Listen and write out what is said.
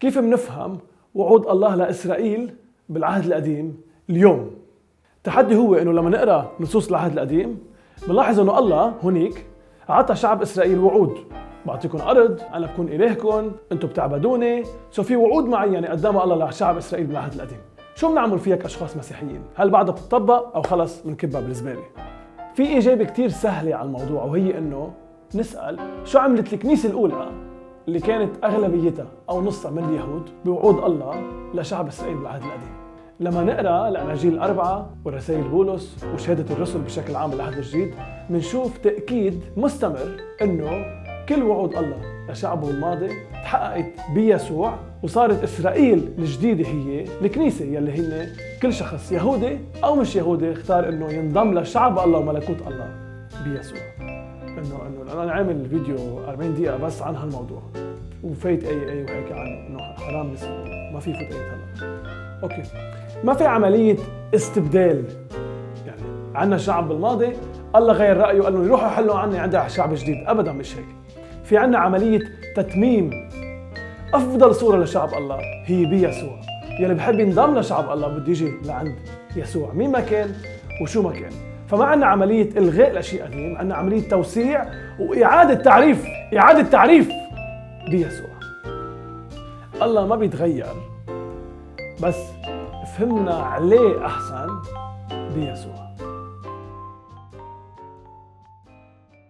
كيف بنفهم وعود الله لإسرائيل بالعهد القديم اليوم؟ التحدي هو إنه لما نقرأ نصوص العهد القديم بنلاحظ إنه الله هنيك أعطى شعب إسرائيل وعود. بعطيكم أرض، أنا بكون إلهكم، أنتم بتعبدوني. في وعود معينة قدمها الله لشعب إسرائيل بالعهد القديم. شو بنعمل فيها كأشخاص مسيحيين؟ هل بعدها بتطبق أو خلص بنكبها بالزبالة؟ في إجابة كتير سهلة على الموضوع، وهي إنه نسأل شو عملت الكنيسة الأولى اللي كانت أغلبيتها أو نصها من اليهود بوعود الله لشعب إسرائيل بالعهد القديم. لما نقرأ الأناجيل الأربعة ورسائل بولس وشهادة الرسل بشكل عام بالعهد الجديد بنشوف تأكيد مستمر إنه كل وعود الله لشعبه الماضي تحققت بيسوع، وصارت إسرائيل الجديدة هي الكنيسة يلي هن كل شخص يهودي أو مش يهودي اختار إنه ينضم لشعب الله وملكوت الله بيسوع. إنه أنا عامل فيديو 40 دقيقة بس عن هالموضوع، وفايت أي وحكي عنه إنه حرام ما في فوت هلا. أوكي، ما في عملية استبدال. يعني عنا شعب بالماضي الله غير رأيه وقال لهم يروحوا يحلوا عني عند شعب جديد، أبدا مش هيك. في عنا عملية تتميم. أفضل صورة لشعب الله هي بيسوع، يلي بحب ينضم لشعب الله بده يجي لعند يسوع مين ما كان وشو ما كان. فما عنا عملية إلغاء لشيء قديم، عنا عملية توسيع وإعادة تعريف بيسوع. الله ما بيتغير، بس فهمنا عليه أحسن بيسوع.